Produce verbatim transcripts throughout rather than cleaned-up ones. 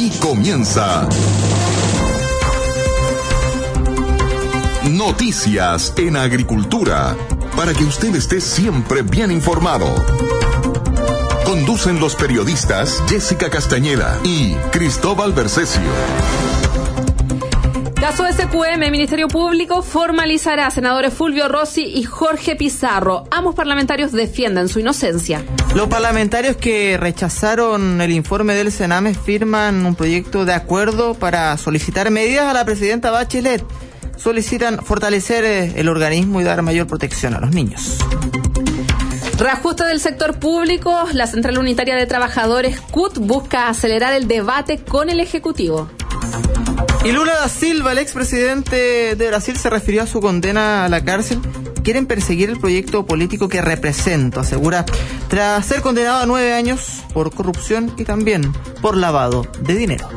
Aquí comienza Noticias en Agricultura, para que usted esté siempre bien informado. Conducen los periodistas Jessica Castañeda y Cristóbal Bercesio. Caso S Q M, Ministerio Público formalizará a senadores Fulvio Rossi y Jorge Pizarro. Ambos parlamentarios defienden su inocencia. Los parlamentarios que rechazaron el informe del Sename firman un proyecto de acuerdo para solicitar medidas a la presidenta Bachelet. Solicitan fortalecer el organismo y dar mayor protección a los niños. Reajuste del sector público. La Central Unitaria de Trabajadores, C U T, busca acelerar el debate con el Ejecutivo. Y Lula da Silva, el expresidente de Brasil, se refirió a su condena a la cárcel. Quieren perseguir el proyecto político que represento, asegura, tras ser condenado a nueve años por corrupción y también por lavado de dinero.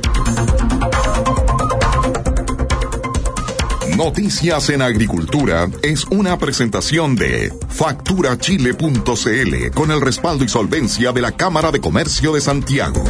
Noticias en Agricultura es una presentación de factura chile punto c l con el respaldo y solvencia de la Cámara de Comercio de Santiago.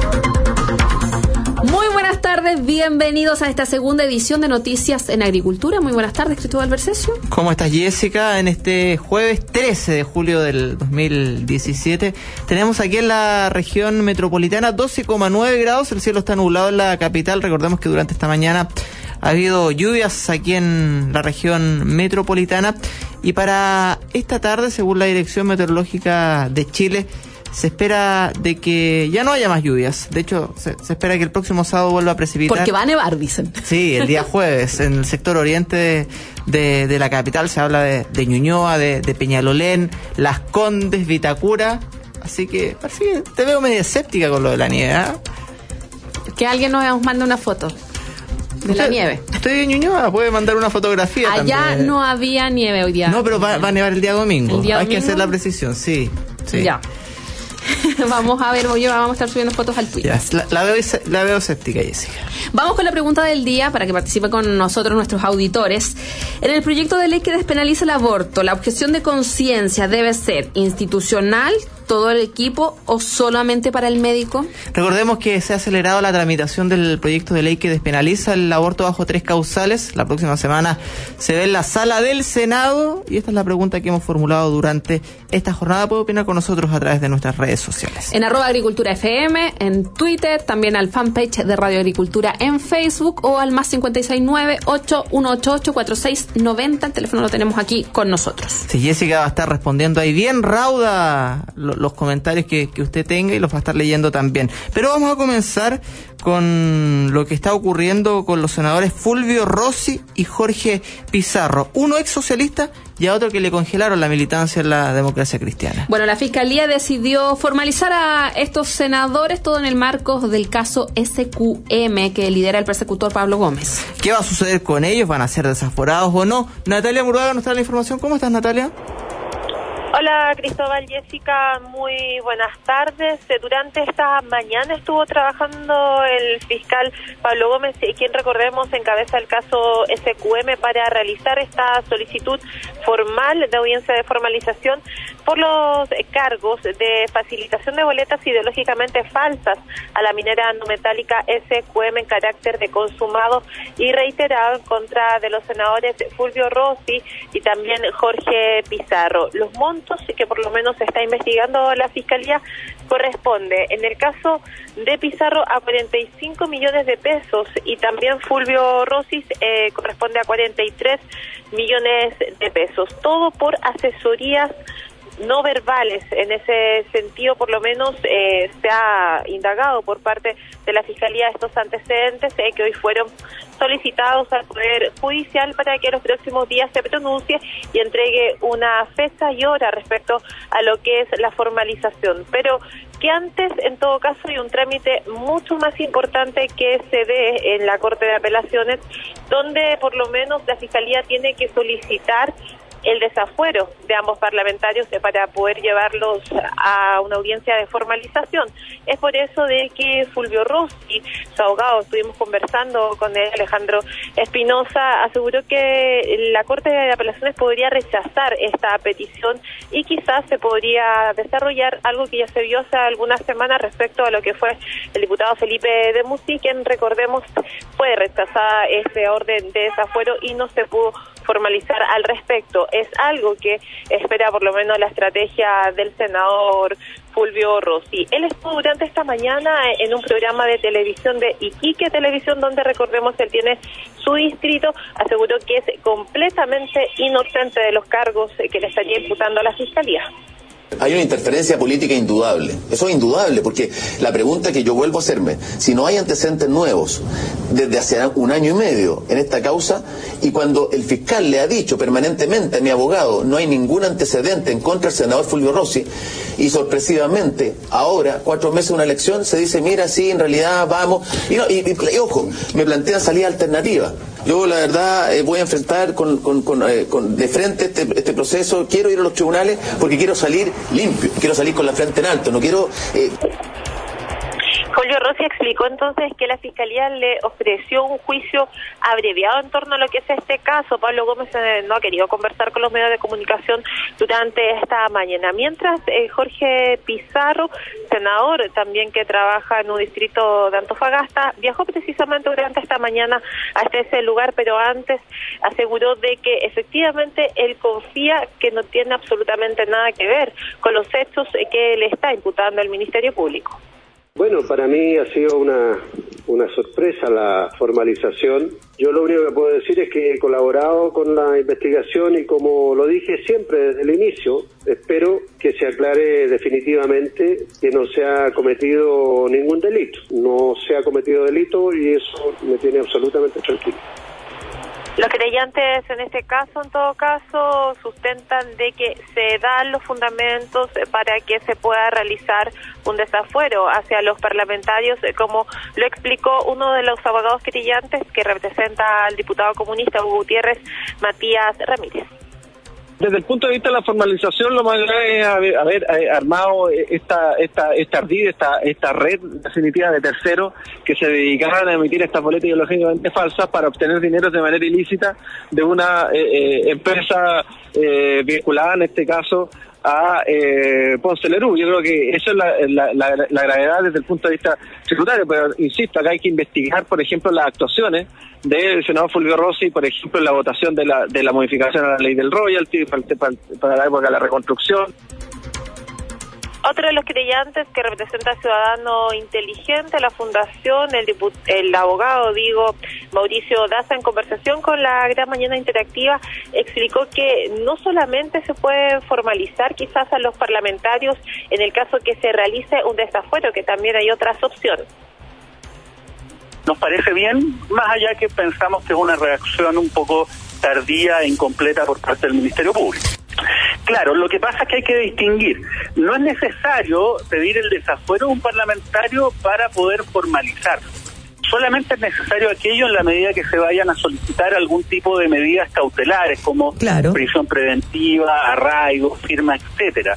Muy buenas tardes, bienvenidos a esta segunda edición de Noticias en Agricultura. Muy buenas tardes, Cristóbal Bercesio. ¿Cómo estás, Jessica? En este jueves trece de julio del dos mil diecisiete tenemos aquí en la región metropolitana doce coma nueve grados, el cielo está nublado en la capital. Recordemos que durante esta mañana ha habido lluvias aquí en la región metropolitana y para esta tarde, según la Dirección Meteorológica de Chile, se espera de que ya no haya más lluvias. De hecho, se, se espera que el próximo sábado vuelva a precipitar. Porque va a nevar, dicen. Sí, el día jueves, en el sector oriente de, de, de la capital se habla de, de Ñuñoa, de, de Peñalolén, Las Condes, Vitacura. Así que, así que te veo medio escéptica con lo de la nieve, ¿eh? Que alguien nos mande una foto de la nieve. Estoy en Ñuñoa, puede mandar una fotografía. Allá también. No había nieve hoy día. No, pero va, va a nevar el día domingo. ¿El día Hay domingo? que hacer la precisión, sí. sí. Ya. Vamos a ver, yo vamos a estar subiendo fotos al Twitter. Ya, la, la, veo, la veo escéptica, Jessica. Vamos con la pregunta del día para que participen con nosotros nuestros auditores. En el proyecto de ley que despenaliza el aborto, ¿la objeción de conciencia debe ser institucional, todo el equipo o solamente para el médico? Recordemos que se ha acelerado la tramitación del proyecto de ley que despenaliza el aborto bajo tres causales. La próxima semana se ve en la sala del Senado y esta es la pregunta que hemos formulado durante esta jornada. Puede opinar con nosotros a través de nuestras redes sociales. En arroba agricultura F M, en Twitter, también al fanpage de Radio Agricultura en Facebook o al más cincuenta y seis nueve, ocho uno ocho ocho, cuatro seis nueve cero. El teléfono lo tenemos aquí con nosotros. Sí, Jessica va a estar respondiendo ahí bien rauda lo, los comentarios que, que usted tenga y los va a estar leyendo también. Pero vamos a comenzar con lo que está ocurriendo con los senadores Fulvio Rossi y Jorge Pizarro, uno ex socialista y a otro que le congelaron la militancia en la Democracia Cristiana. Bueno, la Fiscalía decidió formalizar a estos senadores, todo en el marco del caso S Q M que lidera el persecutor Pablo Gómez. ¿Qué va a suceder con ellos? ¿Van a ser desaforados o no? Natalia Murúa nos trae la información. ¿Cómo estás, Natalia? Hola, Cristóbal, Jessica, muy buenas tardes. Durante esta mañana estuvo trabajando el fiscal Pablo Gómez, quien, recordemos, encabeza el caso S Q M para realizar esta solicitud formal de audiencia de formalización por los cargos de facilitación de boletas ideológicamente falsas a la minera no metálica S Q M en carácter de consumado y reiterado en contra de los senadores Fulvio Rossi y también Jorge Pizarro. Los montos que por lo menos se está investigando la Fiscalía corresponde, en el caso de Pizarro, a cuarenta y cinco millones de pesos y también Fulvio Rossi eh, corresponde a cuarenta y tres millones de pesos. Todo por asesorías no verbales. En ese sentido, por lo menos, eh, se ha indagado por parte de la Fiscalía estos antecedentes eh, que hoy fueron solicitados al Poder Judicial para que en los próximos días se pronuncie y entregue una fecha y hora respecto a lo que es la formalización. Pero que antes, en todo caso, hay un trámite mucho más importante que se dé en la Corte de Apelaciones, donde por lo menos la Fiscalía tiene que solicitar el desafuero de ambos parlamentarios para poder llevarlos a una audiencia de formalización. Es por eso de que Fulvio Rossi, su abogado, estuvimos conversando con él, Alejandro Espinosa, aseguró que la Corte de Apelaciones podría rechazar esta petición y quizás se podría desarrollar algo que ya se vio hace algunas semanas respecto a lo que fue el diputado Felipe de Musi, quien, recordemos, fue rechazada ese orden de desafuero y no se pudo formalizar al respecto. Es algo que espera por lo menos la estrategia del senador Fulvio Rossi. Él estuvo durante esta mañana en un programa de televisión de Iquique Televisión, donde, recordemos, él tiene su distrito, aseguró que es completamente inocente de los cargos que le estaría imputando a la Fiscalía. Hay una interferencia política indudable, eso es indudable, porque la pregunta que yo vuelvo a hacerme, si no hay antecedentes nuevos desde hace un año y medio en esta causa, y cuando el fiscal le ha dicho permanentemente a mi abogado no hay ningún antecedente en contra del senador Fulvio Rossi, y sorpresivamente ahora, cuatro meses de una elección, se dice, mira, sí, en realidad vamos, y, no, y, y, y ojo, me plantean salida alternativa. Yo la verdad eh, voy a enfrentar con, con, con, eh, con de frente este, este proceso, quiero ir a los tribunales porque quiero salir limpio, quiero salir con la frente en alto, no quiero... Eh... Fulvio Rossi explicó entonces que la Fiscalía le ofreció un juicio abreviado en torno a lo que es este caso. Pablo Gómez eh, no ha querido conversar con los medios de comunicación durante esta mañana. Mientras, eh, Jorge Pizarro, senador también que trabaja en un distrito de Antofagasta, viajó precisamente durante esta mañana hasta ese lugar, pero antes aseguró de que efectivamente él confía que no tiene absolutamente nada que ver con los hechos que le está imputando el Ministerio Público. Bueno, para mí ha sido una, una sorpresa la formalización. Yo lo único que puedo decir es que he colaborado con la investigación y, como lo dije siempre desde el inicio, espero que se aclare definitivamente que no se ha cometido ningún delito. No se ha cometido delito y eso me tiene absolutamente tranquilo. Los creyentes en este caso, en todo caso, sustentan de que se dan los fundamentos para que se pueda realizar un desafuero hacia los parlamentarios, como lo explicó uno de los abogados querellantes que representa al diputado comunista Hugo Gutiérrez, Matías Ramírez. Desde el punto de vista de la formalización, lo más grave es haber, haber armado esta esta esta ardid, esta esta red definitiva de terceros que se dedicaban a emitir estas boletas ideológicamente falsas para obtener dinero de manera ilícita de una eh, eh, empresa eh, vinculada, en este caso, a eh, Ponce Lerú. Yo creo que eso es la, la, la, la gravedad desde el punto de vista tributario, pero insisto, acá hay que investigar, por ejemplo, las actuaciones del senador Fulvio Rossi, por ejemplo, en la votación de la de la modificación a la ley del royalty para, para, para la época de la reconstrucción. Otro de los creyentes que representa a Ciudadano Inteligente, la Fundación, el, diput- el abogado, digo, Mauricio Daza, en conversación con la Gran Mañana Interactiva, explicó que no solamente se puede formalizar quizás a los parlamentarios en el caso que se realice un desafuero, que también hay otras opciones. Nos parece bien, más allá que pensamos que es una reacción un poco tardía e incompleta por parte del Ministerio Público. Claro, lo que pasa es que hay que distinguir. No es necesario pedir el desafuero de un parlamentario para poder formalizar. Solamente es necesario aquello en la medida que se vayan a solicitar algún tipo de medidas cautelares, como claro. prisión preventiva, arraigo, firma, etcétera.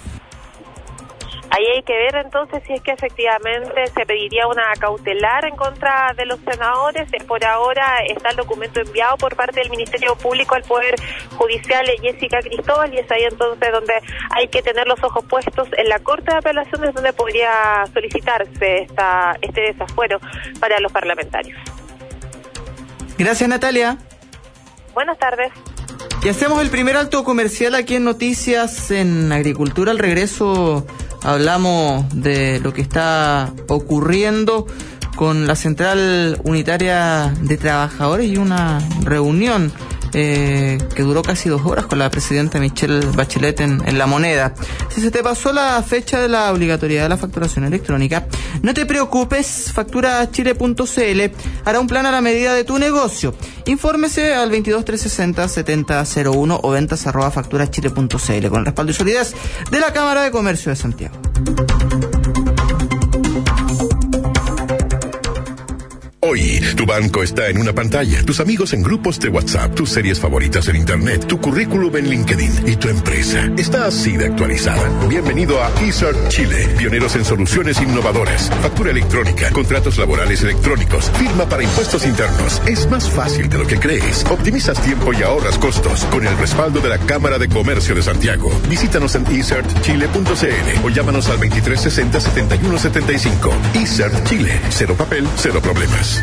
Ahí hay que ver entonces si es que efectivamente se pediría una cautelar en contra de los senadores. Por ahora está el documento enviado por parte del Ministerio Público al Poder Judicial, Jessica Cristóbal, y es ahí entonces donde hay que tener los ojos puestos en la Corte de Apelaciones, donde podría solicitarse esta, este desafuero para los parlamentarios. Gracias, Natalia. Buenas tardes. Y hacemos el primer alto comercial aquí en Noticias en Agricultura. Al regreso hablamos de lo que está ocurriendo con la Central Unitaria de Trabajadores y una reunión eh, que duró casi dos horas con la presidenta Michelle Bachelet en, en La Moneda. Si se te pasó la fecha de la obligatoriedad de la facturación electrónica, no te preocupes, factura chile punto c l hará un plan a la medida de tu negocio. Infórmese al veintidós trescientos sesenta setenta cero uno o ventas arroba factura chile punto c l con el respaldo y solidez de la Cámara de Comercio de Santiago. Hoy, tu banco está en una pantalla, tus amigos en grupos de WhatsApp, tus series favoritas en Internet, tu currículum en LinkedIn y tu empresa está así de actualizada. Bienvenido a eCert Chile, pioneros en soluciones innovadoras, factura electrónica, contratos laborales electrónicos, firma para impuestos internos. Es más fácil de lo que crees. Optimizas tiempo y ahorras costos con el respaldo de la Cámara de Comercio de Santiago. Visítanos en e cert chile punto c l o llámanos al veintitrés sesenta setenta y uno setenta y cinco. eCert Chile, cero papel, cero problemas.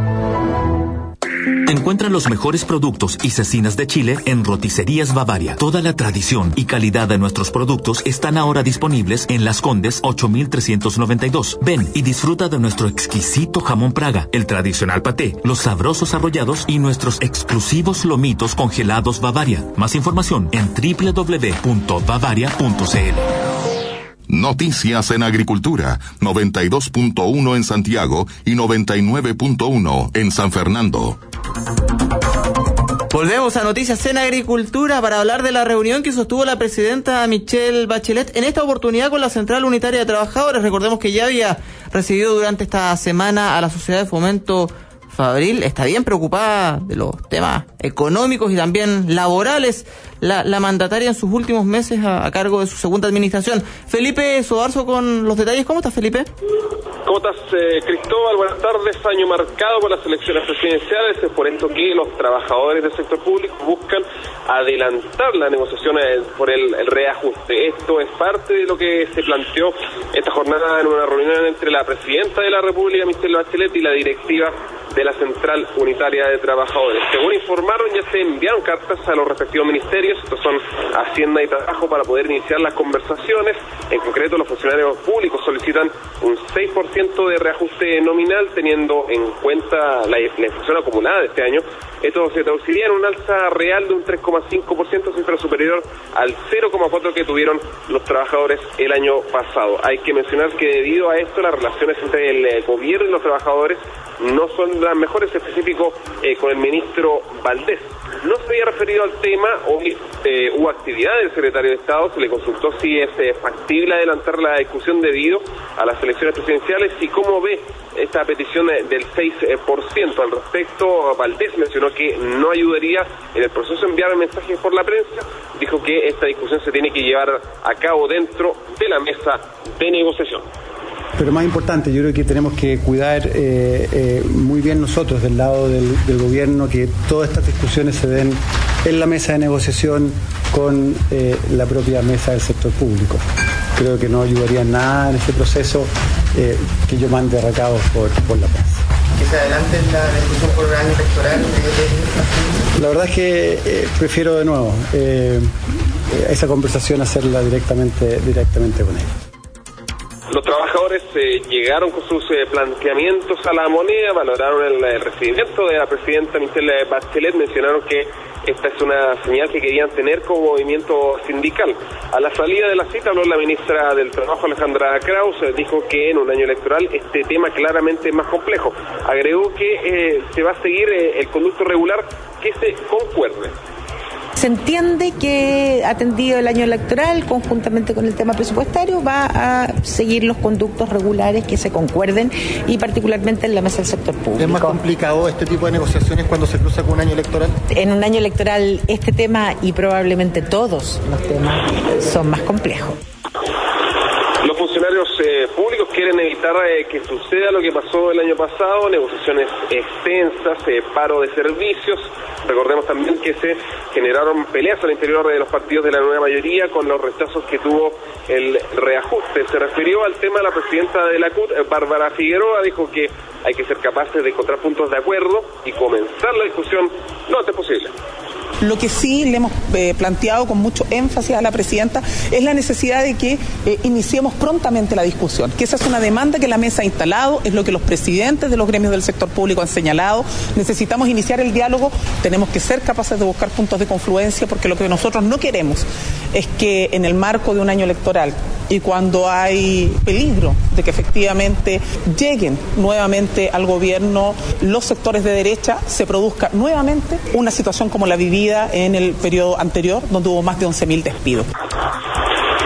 Encuentra los mejores productos y cecinas de Chile en Roticerías Bavaria. Toda la tradición y calidad de nuestros productos están ahora disponibles en Las Condes ocho mil trescientos noventa y dos. Ven y disfruta de nuestro exquisito jamón Praga, el tradicional paté, los sabrosos arrollados y nuestros exclusivos lomitos congelados Bavaria. Más información en doble u doble u doble u punto bavaria punto c l. Noticias en Agricultura, noventa y dos punto uno en Santiago y noventa y nueve punto uno en San Fernando. Volvemos a Noticias en Agricultura para hablar de la reunión que sostuvo la presidenta Michelle Bachelet, en esta oportunidad con la Central Unitaria de Trabajadores. Recordemos que ya había recibido durante esta semana a la Sociedad de Fomento Fabril. Está bien preocupada de los temas económicos y también laborales la, la mandataria en sus últimos meses a, a cargo de su segunda administración. Felipe Sobarzo con los detalles. ¿Cómo estás, Felipe? ¿Cómo estás, eh, Cristóbal? Buenas tardes. Año marcado por las elecciones presidenciales. Es por esto que los trabajadores del sector público buscan adelantar la negociación por el, el reajuste. Esto es parte de lo que se planteó esta jornada en una reunión entre la presidenta de la República, Michelle Bachelet, y la directiva de la Central Unitaria de Trabajadores. Según informaron, ya se enviaron cartas a los respectivos ministerios, estos son Hacienda y Trabajo, para poder iniciar las conversaciones. En concreto, los funcionarios públicos solicitan un seis por ciento de reajuste nominal, teniendo en cuenta la, la inflación acumulada de este año. Esto se traduciría en un alza real de un tres coma cinco por ciento, cifra superior al cero coma cuatro por ciento que tuvieron los trabajadores el año pasado. Hay que mencionar que debido a esto, las relaciones entre el gobierno y los trabajadores no son las mejores, específico eh, con el ministro Valdés. No se había referido al tema. Hoy eh, hubo actividad del secretario de Estado, se le consultó si es eh, factible adelantar la discusión debido a las elecciones presidenciales y cómo ve esta petición del seis por ciento. Al respecto, Valdés mencionó que no ayudaría en el proceso de enviar mensajes por la prensa. Dijo que esta discusión se tiene que llevar a cabo dentro de la mesa de negociación. Pero más importante, yo creo que tenemos que cuidar eh, eh, muy bien nosotros del lado del, del gobierno que todas estas discusiones se den en la mesa de negociación con eh, la propia mesa del sector público. Creo que no ayudaría nada en este proceso eh, que yo mande recados por, por la prensa. ¿Que se adelante la discusión por el año electoral? La verdad es que eh, prefiero de nuevo eh, esa conversación hacerla directamente, directamente con ellos. Los trabajadores eh, llegaron con sus eh, planteamientos a la moneda, valoraron el, el recibimiento de la presidenta Michelle Bachelet, mencionaron que esta es una señal que querían tener como movimiento sindical. A la salida de la cita habló la ministra del Trabajo, Alejandra Kraus, eh, dijo que en un año electoral este tema claramente es más complejo. Agregó que eh, se va a seguir eh, el conducto regular que se concuerde. Se entiende que, atendido el año electoral, conjuntamente con el tema presupuestario, va a seguir los conductos regulares que se concuerden y particularmente en la mesa del sector público. ¿Es más complicado este tipo de negociaciones cuando se cruza con un año electoral? En un año electoral este tema y probablemente todos los temas son más complejos. Los funcionarios eh, públicos quieren evitar eh, que suceda lo que pasó el año pasado, negociaciones extensas, eh, paro de servicios. Recordemos también que se generaron peleas al interior de los partidos de la nueva mayoría con los rechazos que tuvo el reajuste. Se refirió al tema la presidenta de la C U T, Bárbara Figueroa, dijo que hay que ser capaces de encontrar puntos de acuerdo y comenzar la discusión lo antes posible. Lo que sí le hemos eh, planteado con mucho énfasis a la presidenta es la necesidad de que eh, iniciemos prontamente la discusión, que esa es una demanda que la mesa ha instalado, es lo que los presidentes de los gremios del sector público han señalado. Necesitamos iniciar el diálogo, tenemos que ser capaces de buscar puntos de confluencia, porque lo que nosotros no queremos es que en el marco de un año electoral y cuando hay peligro de que efectivamente lleguen nuevamente al gobierno los sectores de derecha, se produzca nuevamente una situación como la vivida en el periodo anterior, donde hubo más de once mil despidos.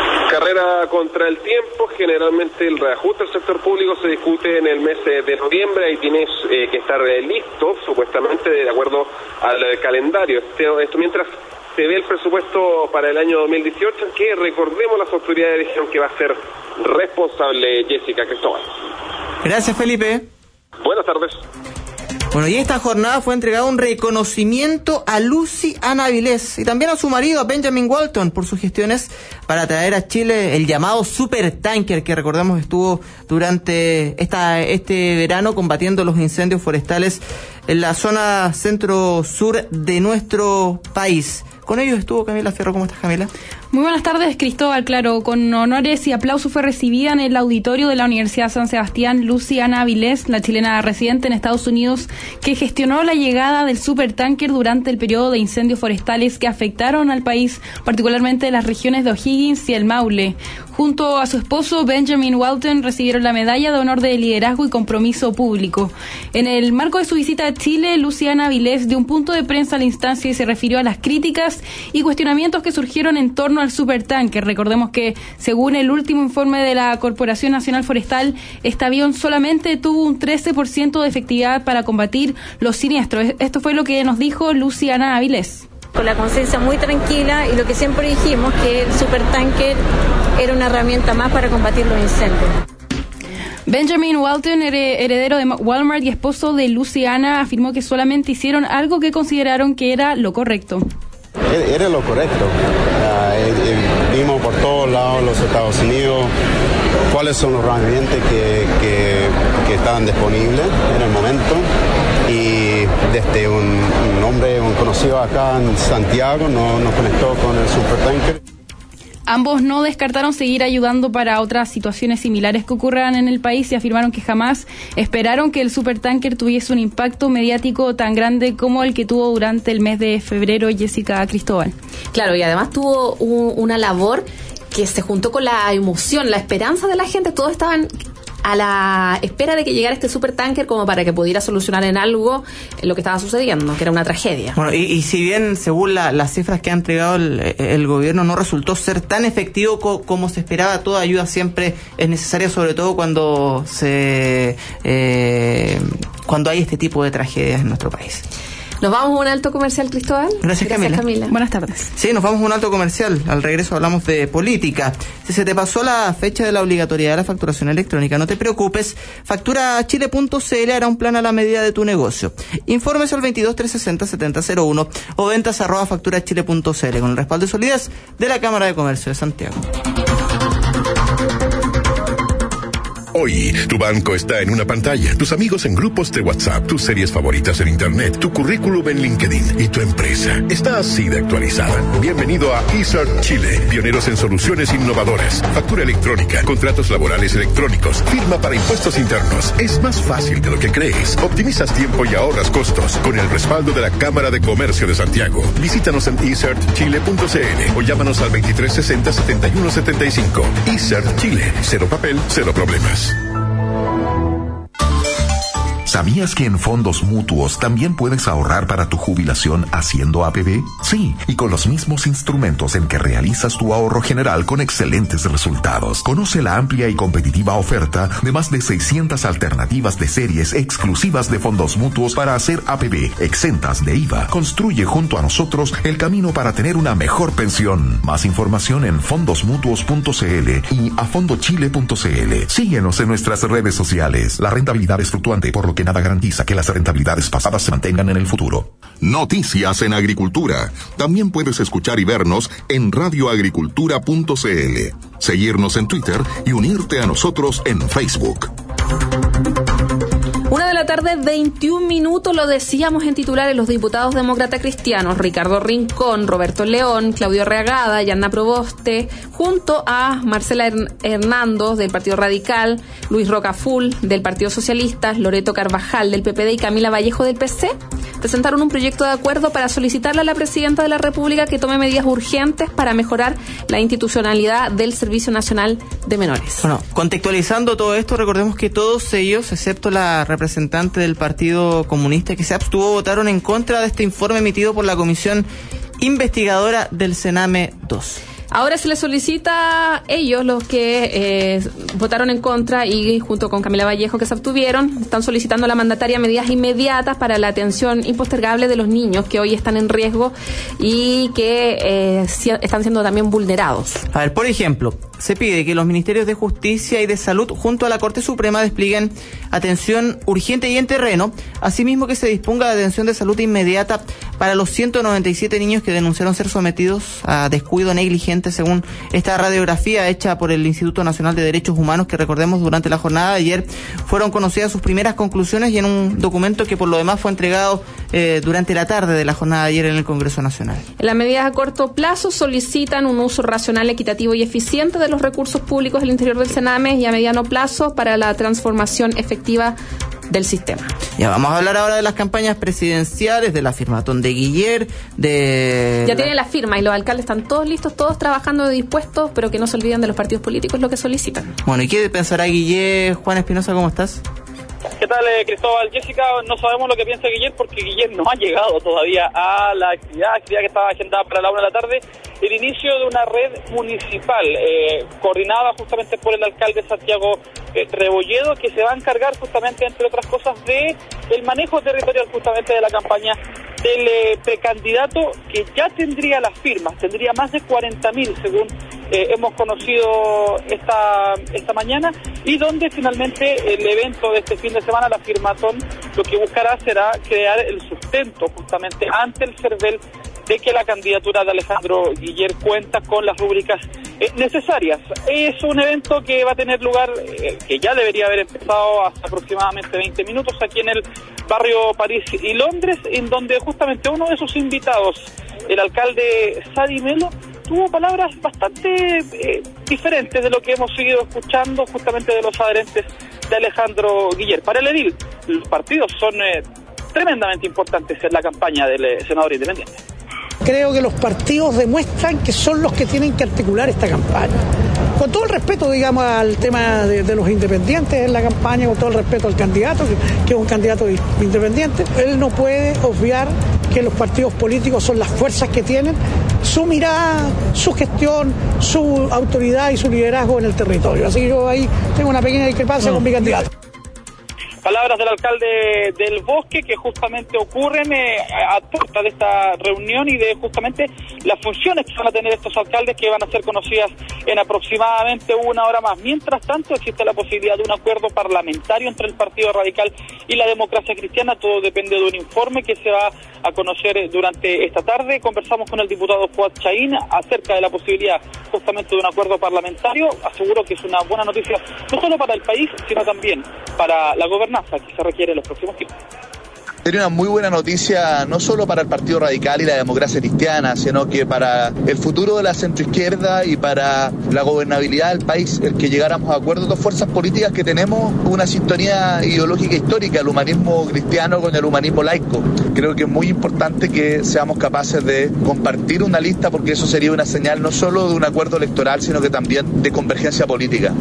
manera contra el tiempo. Generalmente el reajuste del sector público se discute en el mes de noviembre, ahí tienes eh, que estar eh, listo, supuestamente de acuerdo al eh, calendario. Este, esto mientras se ve el presupuesto para el año dos mil dieciocho, que recordemos las autoridades dijeron que va a ser responsable Jessica Cristóbal. Gracias, Felipe. Buenas tardes. Bueno, y esta jornada fue entregado un reconocimiento a Lucy Ana Avilés y también a su marido, a Benjamin Walton, por sus gestiones para traer a Chile el llamado supertanker que recordemos estuvo durante esta este verano combatiendo los incendios forestales en la zona centro-sur de nuestro país. Con ellos estuvo Camila Fierro. ¿Cómo estás, Camila? Muy buenas tardes, Cristóbal. Claro, con honores y aplausos fue recibida en el auditorio de la Universidad San Sebastián Lucy Ana Avilés, la chilena residente en Estados Unidos, que gestionó la llegada del supertanker durante el periodo de incendios forestales que afectaron al país, particularmente las regiones de O'Higgins y el Maule. Junto a su esposo, Benjamin Walton, recibieron la medalla de honor de liderazgo y compromiso público. En el marco de su visita a Chile, Lucy Ana Avilés dio un punto de prensa a la instancia y se refirió a las críticas y cuestionamientos que surgieron en torno al supertanker. Recordemos que, según el último informe de la Corporación Nacional Forestal, este avión solamente tuvo un trece por ciento de efectividad para combatir los siniestros. Esto fue lo que nos dijo Lucy Ana Avilés. Con la conciencia muy tranquila y lo que siempre dijimos, que el supertanker era una herramienta más para combatir los incendios. Benjamin Walton, heredero de Walmart y esposo de Lucy Ana, afirmó que solamente hicieron algo que consideraron que era lo correcto. Era lo correcto. Uh, eh, eh, vimos por todos lados los Estados Unidos cuáles son los herramientas que, que, que estaban disponibles en el momento. Y desde un, un hombre, un conocido acá en Santiago, nos, nos conectó con el supertanker. Ambos no descartaron seguir ayudando para otras situaciones similares que ocurran en el país y afirmaron que jamás esperaron que el supertanker tuviese un impacto mediático tan grande como el que tuvo durante el mes de febrero Jessica Cristóbal. Claro, y además tuvo un, una labor que se juntó con la emoción, la esperanza de la gente. Todos estaban a la espera de que llegara este supertanker como para que pudiera solucionar en algo lo que estaba sucediendo, que era una tragedia. Bueno, y, y si bien según la, las cifras que ha entregado el, el gobierno no resultó ser tan efectivo co, como se esperaba, toda ayuda siempre es necesaria, sobre todo cuando se eh, cuando hay este tipo de tragedias en nuestro país. ¿Nos vamos a un alto comercial, Cristóbal? Gracias, Camila. Gracias, Camila. Buenas tardes. Sí, nos vamos a un alto comercial. Al regreso hablamos de política. Si se te pasó la fecha de la obligatoriedad de la facturación electrónica, no te preocupes. Factura Chile punto c l hará un plan a la medida de tu negocio. Informes al veintidós trescientos sesenta setenta cero uno o ventas arroba factura chile punto c l con el respaldo y solidez de la Cámara de Comercio de Santiago. Hoy, tu banco está en una pantalla, tus amigos en grupos de WhatsApp, tus series favoritas en Internet, tu currículum en LinkedIn y tu empresa está así de actualizada. Bienvenido a eSert Chile, pioneros en soluciones innovadoras, factura electrónica, contratos laborales electrónicos, firma para impuestos internos. Es más fácil de lo que crees. Optimizas tiempo y ahorras costos con el respaldo de la Cámara de Comercio de Santiago. Visítanos en esert chile punto c l o llámanos al veintitrés sesenta setenta y uno setenta y cinco. eSert Chile, cero papel, cero problemas. ¿Sabías que en fondos mutuos también puedes ahorrar para tu jubilación haciendo A P B? Sí, y con los mismos instrumentos en que realizas tu ahorro general con excelentes resultados. Conoce la amplia y competitiva oferta de más de seiscientas alternativas de series exclusivas de fondos mutuos para hacer A P B, exentas de I V A. Construye junto a nosotros el camino para tener una mejor pensión. Más información en fondos mutuos punto c l y a fondo chile punto c l. Síguenos en nuestras redes sociales. La rentabilidad es fluctuante, por lo que nada garantiza que las rentabilidades pasadas se mantengan en el futuro. Noticias en agricultura. También puedes escuchar y vernos en radio agricultura punto c l. Seguirnos en Twitter y unirte a nosotros en Facebook. Una de la tarde, veintiún minutos, lo decíamos en titulares, los diputados demócratas cristianos Ricardo Rincón, Roberto León, Claudio Reagada, Yanna Proboste, junto a Marcela Hernando del Partido Radical, Luis Rocaful del Partido Socialista, Loreto Carvajal del P P D y Camila Vallejo del P C, presentaron un proyecto de acuerdo para solicitarle a la Presidenta de la República que tome medidas urgentes para mejorar la institucionalidad del Servicio Nacional de Menores. Bueno, contextualizando todo esto, recordemos que todos ellos, excepto la representante del Partido Comunista que se abstuvo, votaron en contra de este informe emitido por la Comisión Investigadora del Sename dos. Ahora se les solicita a ellos, los que eh, votaron en contra y junto con Camila Vallejo que se abstuvieron, están solicitando a la mandataria medidas inmediatas para la atención impostergable de los niños que hoy están en riesgo y que eh, están siendo también vulnerados. A ver, por ejemplo, se pide que los ministerios de Justicia y de Salud junto a la Corte Suprema desplieguen atención urgente y en terreno, asimismo que se disponga de atención de salud inmediata para los ciento noventa y siete niños que denunciaron ser sometidos a descuido negligente según esta radiografía hecha por el Instituto Nacional de Derechos Humanos, que recordemos durante la jornada de ayer fueron conocidas sus primeras conclusiones y en un documento que por lo demás fue entregado eh, durante la tarde de la jornada de ayer en el Congreso Nacional. En las medidas a corto plazo solicitan un uso racional, equitativo y eficiente de los recursos públicos del interior del Sename y a mediano plazo para la transformación efectiva del sistema. Ya vamos a hablar ahora de las campañas presidenciales, de la firmatón de Guiller, de... Ya tienen la firma y los alcaldes están todos listos, todos trabajando y dispuestos, pero que no se olviden de los partidos políticos lo que solicitan. Bueno, ¿y qué pensará Guiller? Juan Espinosa, ¿cómo estás? ¿Qué tal, eh, Cristóbal? Jessica, no sabemos lo que piensa Guiller porque Guiller no ha llegado todavía a la actividad, actividad que estaba agendada para la una de la tarde, el inicio de una red municipal eh, coordinada justamente por el alcalde Santiago eh, Rebolledo, que se va a encargar justamente, entre otras cosas, de el manejo territorial justamente de la campaña del eh, precandidato, que ya tendría las firmas, tendría más de cuarenta mil según eh, hemos conocido esta esta mañana, y donde finalmente el evento de este fin de semana, la firmatón, lo que buscará será crear el sustento justamente ante el CERVEL de que la candidatura de Alejandro Guiller cuenta con las rúbricas eh, necesarias. Es un evento que va a tener lugar, eh, que ya debería haber empezado hace aproximadamente veinte minutos aquí en el barrio París y Londres, en donde justamente uno de sus invitados, el alcalde Sadi Melo, tuvo palabras bastante eh, diferentes de lo que hemos seguido escuchando justamente de los adherentes de Alejandro Guiller. Para el edil, los partidos son eh, tremendamente importantes en la campaña del eh, senador independiente. Creo que los partidos demuestran que son los que tienen que articular esta campaña. Con todo el respeto, digamos, al tema de, de los independientes en la campaña, con todo el respeto al candidato, que, que es un candidato independiente, él no puede obviar que los partidos políticos son las fuerzas que tienen su mirada, su gestión, su autoridad y su liderazgo en el territorio. Así que yo ahí tengo una pequeña discrepancia mm. con mi candidato. Palabras del alcalde del Bosque que justamente ocurren eh, a puerta de esta reunión y de justamente las funciones que van a tener estos alcaldes, que van a ser conocidas en aproximadamente una hora más. Mientras tanto, existe la posibilidad de un acuerdo parlamentario entre el Partido Radical y la Democracia Cristiana. Todo depende de un informe que se va a conocer durante esta tarde. Conversamos con el diputado Fuad Chaín acerca de la posibilidad justamente de un acuerdo parlamentario. Aseguro que es una buena noticia no solo para el país, sino también para la gobernanza que se requiere en los próximos tiempos. Sería una muy buena noticia no solo para el Partido Radical y la Democracia Cristiana, sino que para el futuro de la centroizquierda y para la gobernabilidad del país, el que llegáramos a acuerdos dos fuerzas políticas que tenemos una sintonía ideológica histórica, el humanismo cristiano con el humanismo laico. Creo que es muy importante que seamos capaces de compartir una lista, porque eso sería una señal no solo de un acuerdo electoral, sino que también de convergencia política.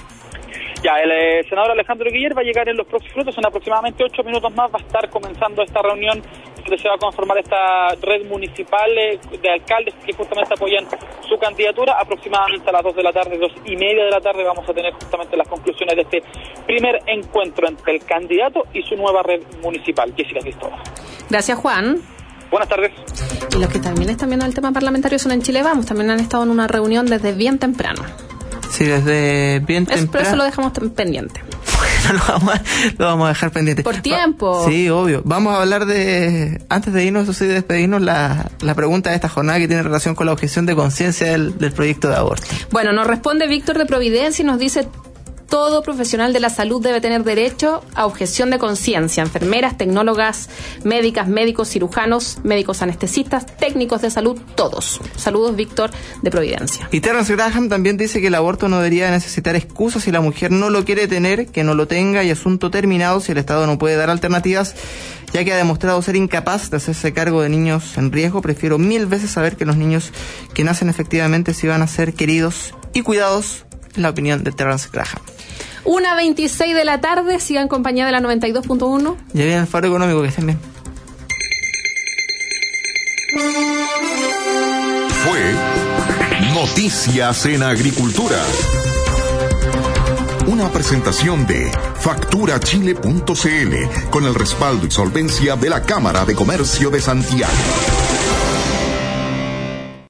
Ya, el eh, senador Alejandro Guiller va a llegar en los próximos minutos, en aproximadamente ocho minutos más va a estar comenzando esta reunión donde se va a conformar esta red municipal eh, de alcaldes que justamente apoyan su candidatura. Aproximadamente a las dos de la tarde, dos y media de la tarde, vamos a tener justamente las conclusiones de este primer encuentro entre el candidato y su nueva red municipal. Jessica Cristóbal. Gracias, Juan. Buenas tardes. Y los que también están viendo el tema parlamentario son en Chile Vamos, también han estado en una reunión desde bien temprano. Sí, desde bien temprano. Pero eso lo dejamos pendiente. Bueno, lo, vamos a, lo vamos a dejar pendiente. Por tiempo. Sí, obvio. Vamos a hablar de, antes de irnos, eso sí, de despedirnos, la, la pregunta de esta jornada que tiene relación con la objeción de conciencia del, del proyecto de aborto. Bueno, nos responde Víctor de Providencia y nos dice: todo profesional de la salud debe tener derecho a objeción de conciencia. Enfermeras, tecnólogas, médicas, médicos, cirujanos, médicos anestesistas, técnicos de salud, todos. Saludos, Víctor de Providencia. Y Terence Graham también dice que el aborto no debería necesitar excusas si la mujer no lo quiere tener, que no lo tenga, y asunto terminado si el Estado no puede dar alternativas, ya que ha demostrado ser incapaz de hacerse cargo de niños en riesgo. Prefiero mil veces saber que los niños que nacen efectivamente sí van a ser queridos y cuidados, en la opinión de Terence Graham. una veintiséis de la tarde, sigan en compañía de la noventa y dos punto uno. Ya viene el Faro Económico, que estén bien. Fue Noticias en Agricultura. Una presentación de factura chile punto c l con el respaldo y solvencia de la Cámara de Comercio de Santiago.